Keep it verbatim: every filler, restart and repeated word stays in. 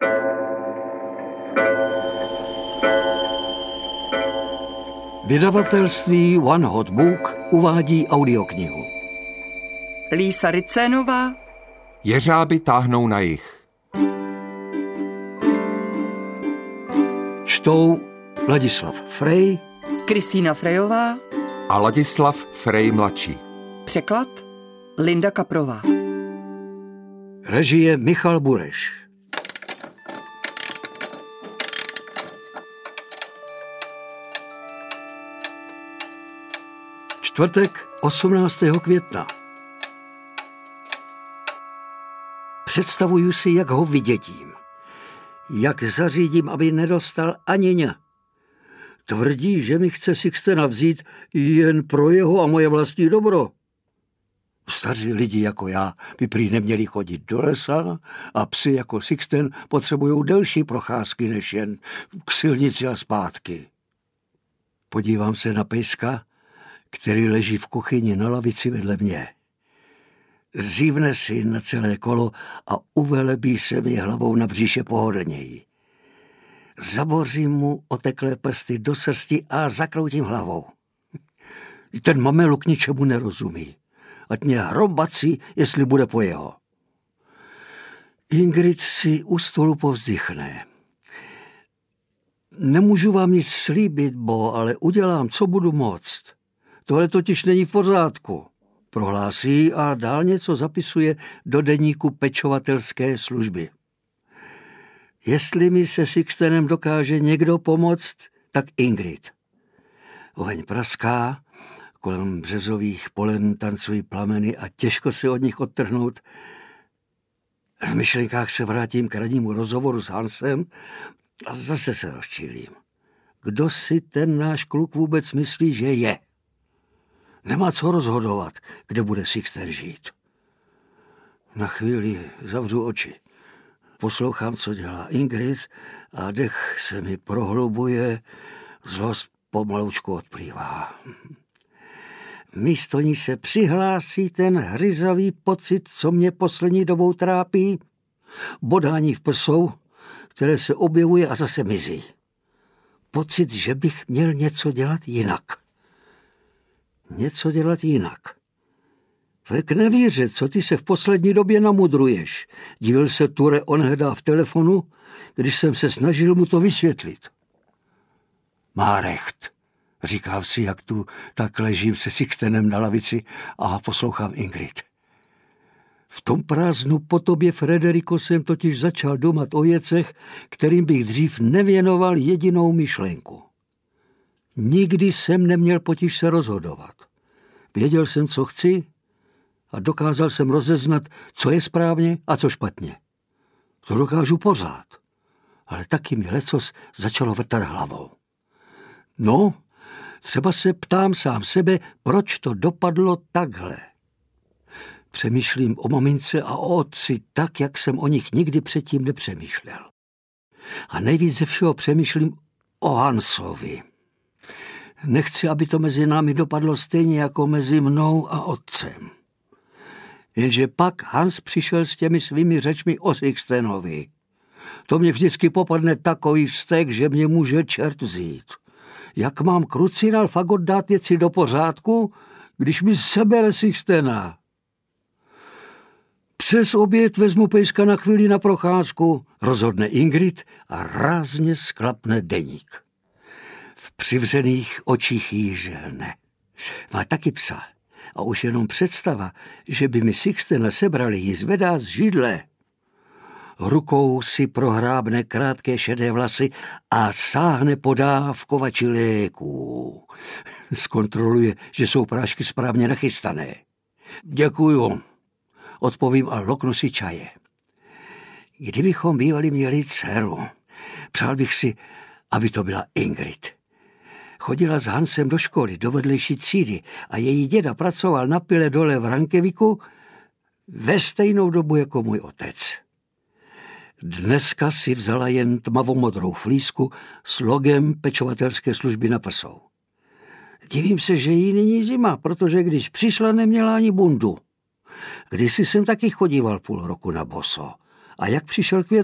Vydavatelství One Hot Book uvádí audioknihu. Lísa Ricénová. Jeřáby táhnou na jih. Čtou Ladislav Frej, Kristýna Frejová A Ladislav Frej mladší. Překlad Linda Kaprová. Režie Michal Bureš. Čtvrtek osmnáctého května. Představuju si, jak ho vydětím. Jak zařídím, aby nedostal ani ně. Tvrdí, že mi chce Sixtena vzít jen pro jeho a moje vlastní dobro. Staří lidi jako já by prý neměli chodit do lesa a psi jako Sixten potřebují delší procházky než jen k silnici a zpátky. Podívám se na pejska, který leží v kuchyni na lavici vedle mě. Zívne si na celé kolo a uvelebí se mi hlavou na břiše pohodlněji. Zabořím mu oteklé prsty do srsti a zakroutím hlavou. Ten mameluk ničemu nerozumí. Ať mě hrobací, jestli bude po jeho. Ingrid si u stolu povzdychne. Nemůžu vám nic slíbit, Bo, ale udělám, co budu moct. Tohle totiž není v pořádku, prohlásí a dál něco zapisuje do deníku pečovatelské služby. Jestli mi se Sixtenem dokáže někdo pomoct, tak Ingrid. Oheň praská, kolem březových polen tancují plameny a těžko se od nich odtrhnout. V myšlenkách se vrátím k rannímu rozhovoru s Hansem a zase se rozčílím. Kdo si ten náš kluk vůbec myslí, že je? Nemá co rozhodovat, kde bude Sixten žít. Na chvíli zavřu oči. Poslouchám, co dělá Ingrid a dech se mi prohlubuje, zlost pomalučku odplývá. Místo ní se přihlásí ten hryzavý pocit, co mě poslední dobou trápí. Bodání v prsou, které se objevuje a zase mizí. Pocit, že bych měl něco dělat jinak. Něco dělat jinak. To je k nevíře, co ty se v poslední době namudruješ. Divil se Ture onheda v telefonu, když jsem se snažil mu to vysvětlit. Má recht, říkám si, jak tu tak ležím se Sixtenem na lavici a poslouchám Ingrid. V tom prázdnu po tobě, Frederiko, jsem totiž začal dumat o věcech, kterým bych dřív nevěnoval jedinou myšlenku. Nikdy jsem neměl potíž se rozhodovat. Věděl jsem, co chci a dokázal jsem rozeznat, co je správně a co špatně. To dokážu pořád, ale taky mi lecos začalo vrtat hlavou. No, třeba se ptám sám sebe, proč to dopadlo takhle. Přemýšlím o mamince a o otci tak, jak jsem o nich nikdy předtím nepřemýšlel. A nejvíc ze všeho přemýšlím o Hansovi. Nechci, aby to mezi námi dopadlo stejně jako mezi mnou a otcem. Jenže pak Hans přišel s těmi svými řečmi o Sixtenovi. To mě vždycky popadne takový vztek, že mě může čert vzít. Jak mám krucinál fagot dát věci do pořádku, když mi sebere Sixtena? Přes oběd vezmu pejska na chvíli na procházku, rozhodne Ingrid a rázně sklapne deník. V přivřených očích jí želne. Má taky psa a už jenom představa, že by mi Sixtena sebrali, ji zvedá z židle. Rukou si prohrábne krátké šedé vlasy a sáhne po dávkovači léků. Zkontroluje, že jsou prášky správně nachystané. Děkuju, odpovím a loknu si čaje. Kdybychom bývali měli dceru, přál bych si, aby to byla Ingrid. Chodila s Hansem do školy, do vedlejší třídy a její děda pracoval na pile dole v Rankeviku ve stejnou dobu jako můj otec. Dneska si vzala jen tmavomodrou flísku s logem pečovatelské služby na prsou. Divím se, že jí není zima, protože když přišla, neměla ani bundu. Kdysi jsem taky chodíval půl roku na boso. A jak přišel květ,